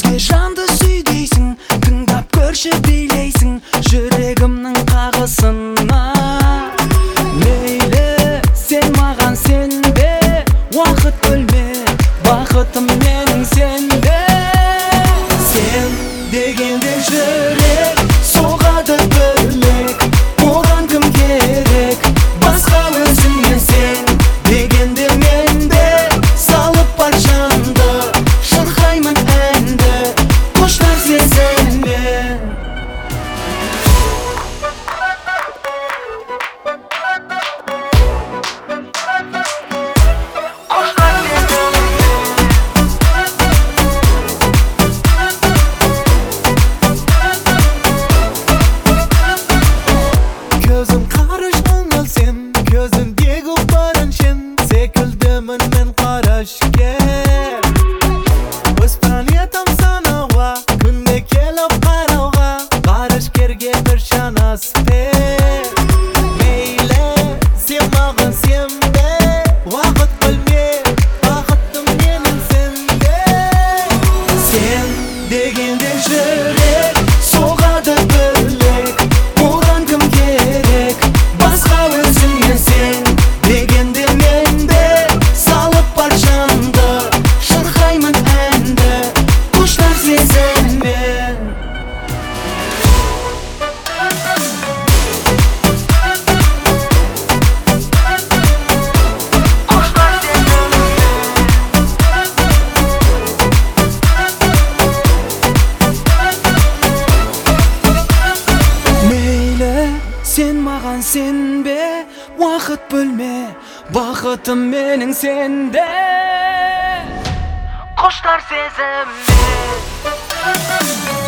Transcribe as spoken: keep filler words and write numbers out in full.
өзге жанды сүй дейсің, тыңдап көрші билейсің жүрегімнің қағысына. Мейлі сен маған сенбе, уақыт бөлме, бақытым менің сенде. Сен дегенде жүрек соғады бөлек, оған кім керек басқа өзіңнен. Сен дегенде менде салып бар жанды, шырқаймын әнді құштар сезіммен. Көзім қарыш үңілсем, көзімдегі барыншын секілдімін мен қарашкер. Өз планетам санауға, күнде келіп қарауға, ғарышкерге бір шанаспен. Мейлі сен маған сенбе, уақыт бөлме, бақытым менің сенде. Сен дегенде жүрек соғады бөлек, оған кім керек басқа өзіңнен. Сен дегенде менде салып бар жанды, шырқаймын әнді құштар сезіммен. Мейлі сен маған сенбе, уақыт бөлме, бақытым менің сенде. Құштар сезіммен.